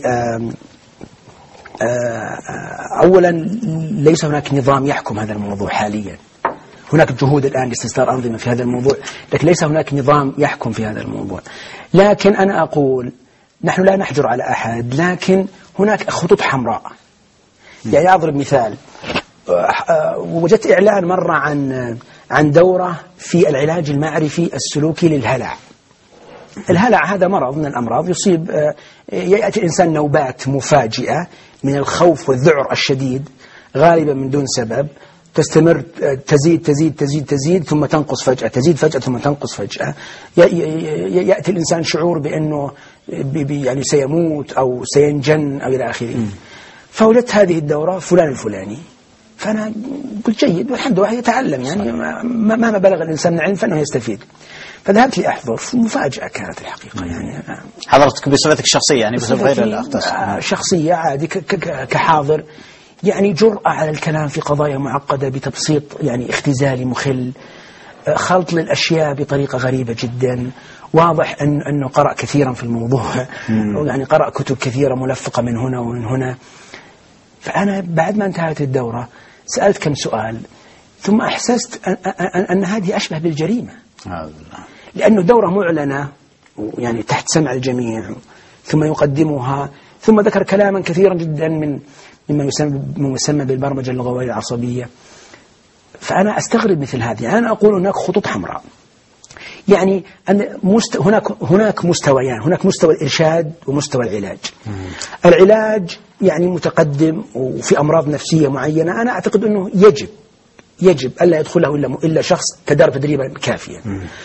أولا ليس هناك نظام يحكم هذا الموضوع حاليا. هناك جهود الآن لاستثمار أنظمة في هذا الموضوع، لكن ليس هناك نظام يحكم في هذا الموضوع. لكن أنا أقول نحن لا نحجر على أحد، لكن هناك خطوط حمراء. يعني أضرب مثال، وجدت إعلان مرة عن عن دورة في العلاج المعرفي السلوكي للهلع. الهلع هذا مرض من الأمراض يصيب، يأتي الإنسان نوبات مفاجئة من الخوف والذعر الشديد غالبا من دون سبب، تستمر تزيد تزيد تزيد تزيد ثم تنقص فجأة، تزيد فجأة ثم تنقص فجأة. يأتي الإنسان شعور بأنه يعني سيموت أو سينجن أو إلى آخره. فوجدت هذه الدورة فلان الفلاني، فأنا قلت جيد، والحمد لله يتعلم، يعني ما ما بلغ الإنسان من العلم فإنه يستفيد. فذهبت لأحضر، مفاجأة كانت الحقيقة. يعني حضرتك بصفتك الشخصية يعني بصفة غير الأختص شخصية عادي كحاضر، يعني جرأة على الكلام في قضايا معقدة بتبسيط يعني اختزالي مخل، خلط للأشياء بطريقة غريبة جدا. واضح أن أنه قرأ كثيرا في الموضوع، يعني قرأ كتب كثيرة ملفقة من هنا ومن هنا. فأنا بعد ما انتهت الدورة سألت كم سؤال، ثم أحسست أن, أن, أن هذه أشبه بالجريمة، لأنه دورة معلنة يعني تحت سمع الجميع، ثم يقدمها، ثم ذكر كلاما كثيرا جدا من مما يسمى, يسمى بالبرمجة اللغوية العصبية. فأنا أستغرب مثل هذه. أنا أقول هناك خطوط حمراء، يعني أن مست... هناك هناك مستويان، هناك مستوى الإرشاد ومستوى العلاج. العلاج يعني متقدم وفي أمراض نفسية معينة، أنا أعتقد أنه يجب يجب ألا يدخله إلا إلا شخص تدرب تدريبا كافيا.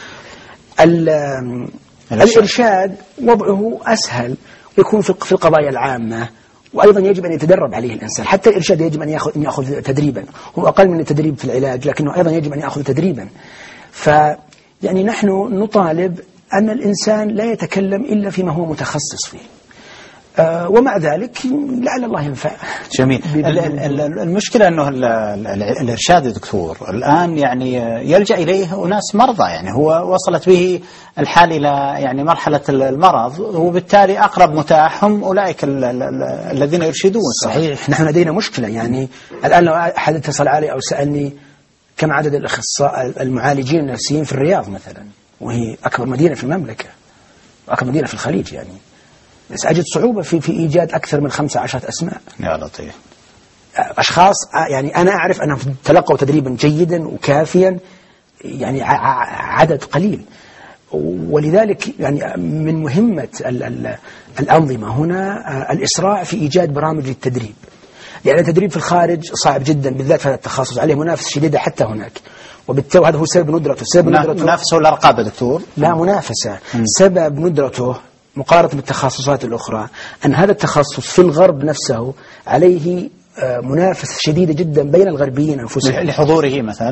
الإرشاد وضعه أسهل ويكون في القضايا العامة، وأيضا يجب أن يتدرب عليه الإنسان. حتى الإرشاد يجب أن يأخذ, أن يأخذ تدريبا، هو أقل من التدريب في العلاج، لكنه أيضا يجب أن يأخذ تدريبا. فيعني نحن نطالب أن الإنسان لا يتكلم إلا فيما هو متخصص فيه، آه ومع ذلك لعل الله ينفع. جميل. المشكلة أنه الإرشاد يا دكتور الآن يعني يلجأ إليه أناس مرضى، يعني هو وصلت به الحال إلى يعني مرحلة المرض، وبالتالي أقرب متاح هم أولئك الذين يرشدون. صحيح. نحن لدينا مشكلة، يعني الآن لو أحد اتصل علي أو سألني كم عدد الأخصائيين المعالجين النفسيين في الرياض مثلا، وهي أكبر مدينة في المملكة وأكبر مدينة في الخليج، يعني بس أجد صعوبة في في إيجاد أكثر من خمسة عشرة أسماء. يا لطيف. أشخاص يعني أنا أعرف أنهم تلقوا تدريبا جيدا وكافيا، يعني عدد قليل. ولذلك يعني من مهمة ال ال الأنظمة هنا الإسراع في إيجاد برامج للتدريب، لأن التدريب في الخارج صعب جدا، بالذات في هذا التخصص عليه منافسة شديدة حتى هناك، وبالتالي هذا هو سبب ندرته. سبب ندرته منافسة ولا رقابة دكتور؟ لا منافسة. م. سبب ندرته مقارنة بالتخصصات الأخرى أن هذا التخصص في الغرب نفسه عليه منافسة شديدة جدا بين الغربيين أنفسهم لحضوره مثلا.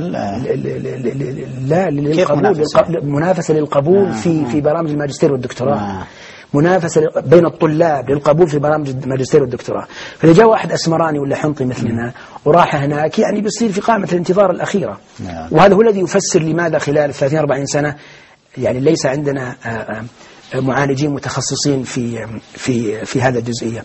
لا للقبول، منافسة للقبول في في برامج الماجستير والدكتوراه، منافسة بين الطلاب للقبول في برامج الماجستير والدكتوراه. فإذا جاء واحد أسمراني ولا حنطي مثلنا وراح هناك، يعني بيصير في قائمة الانتظار الأخيرة. وهذا هو الذي يفسر لماذا خلال ثلاثين أربعين سنة يعني ليس عندنا معالجين متخصصين في في في هذا الجزئية.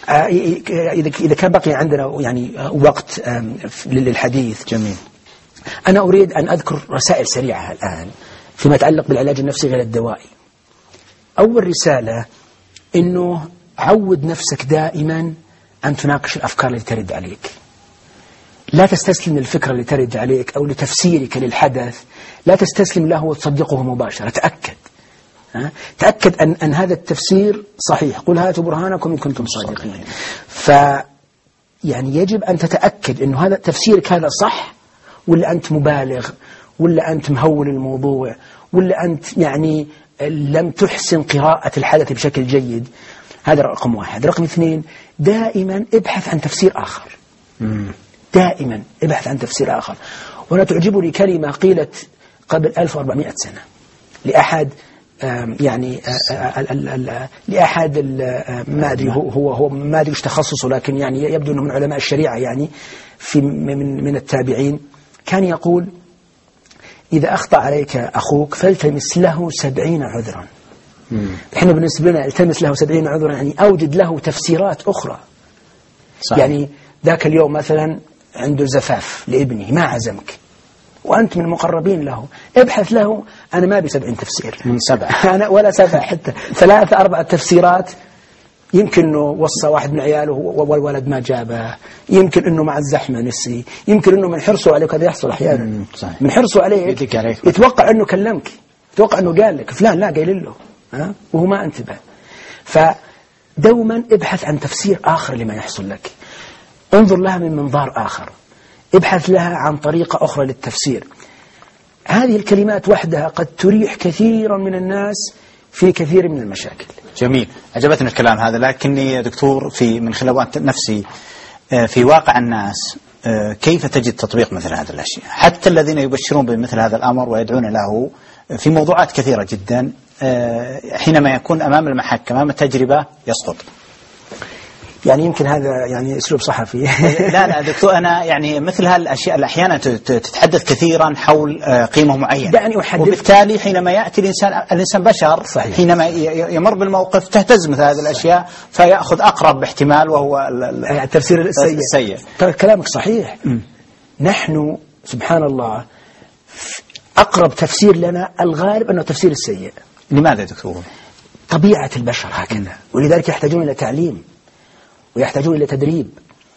إذا إذا كان بقي عندنا يعني وقت للحديث. جميل. أنا أريد أن أذكر رسائل سريعة الآن فيما يتعلق بالعلاج النفسي غير الدوائي. أول رسالة إنه عود نفسك دائما أن تناقش الأفكار التي ترد عليك. لا تستسلم للفكرة اللي ترد عليك أو لتفسيرك للحدث، لا تستسلم له وتصدقه مباشرة. تأكد ها؟ تأكد أن, أن هذا التفسير صحيح. قل هاتوا برهانكم إن كنتم صادقين. ف يعني يجب أن تتأكد أنه هذا تفسيرك هذا صح، ولا أنت مبالغ، ولا أنت مهول الموضوع، ولا أنت يعني لم تحسن قراءة الحدث بشكل جيد. هذا رقم واحد. رقم اثنين، دائما ابحث عن تفسير آخر. مم. دائما ابحث عن تفسير آخر. وأنا تعجبني كلمة قيلت قبل ألف وأربعمائة سنة لأحد يعني لأحد ما أدري هو هو هو ما أدري إيش تخصصه، لكن يعني يبدو أنه من علماء الشريعة يعني في من من التابعين. كان يقول: إذا أخطأ عليك أخوك فالتمس له سبعين عذرا. إحنا بالنسبة لنا التمس له سبعين عذرا يعني أوجد له تفسيرات أخرى. صحيح. يعني ذاك اليوم مثلا عنده زفاف لابنه ما عزمك، وأنت من المقربين له، ابحث له. أنا ما بسبعين تفسير من سبعة أنا ولا سبعة حتى ثلاثة أربعة تفسيرات. يمكن أنه وصى واحد من عياله والولد ما جابه، يمكن أنه مع الزحمة نسي، يمكن أنه من حرصه عليك. هذا يحصل أحيانا. من حرصه عليك يتوقع أنه كلمك، يتوقع أنه قال لك فلان لا قايل له، ها؟ وهو ما انتبه. فدوما ابحث عن تفسير آخر لما يحصل لك، انظر لها من منظار آخر، ابحث لها عن طريقة أخرى للتفسير. هذه الكلمات وحدها قد تريح كثيرا من الناس في كثير من المشاكل. جميل، عجبتني الكلام هذا. لكني يا دكتور في من خلال نفسي في واقع الناس كيف تجد تطبيق مثل هذه الأشياء؟ حتى الذين يبشرون بمثل هذا الأمر ويدعون له في موضوعات كثيرة جدا، حينما يكون أمام المحك أمام التجربة يسقط. يعني يمكن هذا يعني أسلوب صحفي. لا لا دكتور، أنا يعني مثل هالأشياء اللي أحيانا تتحدث كثيرا حول قيمة معينة، دعني أحدث. وبالتالي حينما يأتي الإنسان الإنسان بشر. صحيح. حينما يمر بالموقف تهتز مثل هذه الأشياء فيأخذ أقرب احتمال وهو التفسير السيء. السيء. ترى كلامك صحيح. م. نحن سبحان الله أقرب تفسير لنا الغالب أنه تفسير السيء. لماذا دكتور؟ طبيعة البشر هكذا، ولذلك يحتاجون إلى تعليم ويحتاجون إلى تدريب.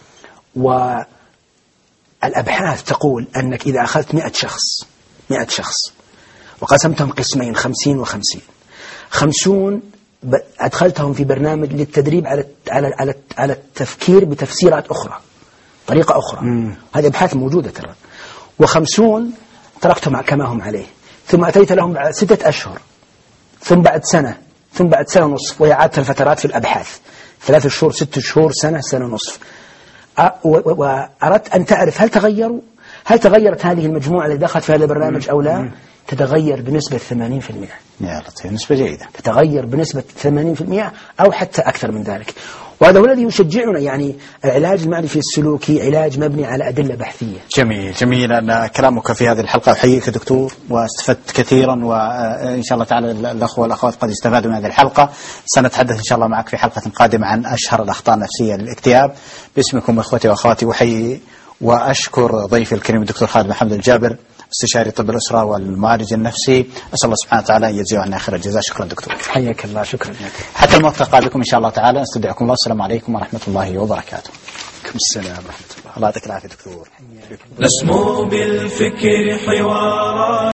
والأبحاث تقول أنك إذا أخذت مئة شخص مئة شخص وقسمتهم قسمين خمسين وخمسين خمسون أدخلتهم في برنامج للتدريب على على على على التفكير بتفسيرات أخرى، طريقة أخرى. مم. هذه أبحاث موجودة ترى. وخمسون تركتهم كما هم عليه، ثم أتيت لهم بعد ستة أشهر، ثم بعد سنة، ثم بعد سنة ونصف، ويعادت الفترات في الأبحاث ثلاثة شهور ست شهور سنة سنة ونصف. وأردت أن تعرف هل تغيروا، هل تغيرت هذه المجموعة اللي دخلت في هذا البرنامج أو لا؟ تتغير بنسبة ثمانين بالمئة. يا لطيف، نسبة جيدة. تتغير بنسبة ثمانين بالمئة أو حتى أكثر من ذلك. وهذا هو الذي يشجعنا. يعني العلاج المعرفي السلوكي علاج مبني على أدلة بحثية. جميل جميل. أنا كلامك في هذه الحلقة أحييك دكتور، واستفدت كثيرا، وإن شاء الله تعالى الأخوة والأخوات قد استفادوا من هذه الحلقة. سنتحدث إن شاء الله معك في حلقة قادمة عن أشهر الأخطاء النفسية للاكتئاب. باسمكم إخوتي وأخواتي وحيي وأشكر ضيفي الكريم الدكتور خالد محمد الجابر، استشاري طب الأسرة والمعالج النفسي. أسأل الله سبحانه وتعالى أن يجزيه عنا خير الجزاء. شكرا دكتور. حياك الله. شكرا لك. حتى الملتقى بكم إن شاء الله تعالى. نستودعكم الله. السلام عليكم ورحمة الله وبركاته. السلام ورحمة الله. الله يعطيك العافية دكتور. نسمو بالفكر حوارا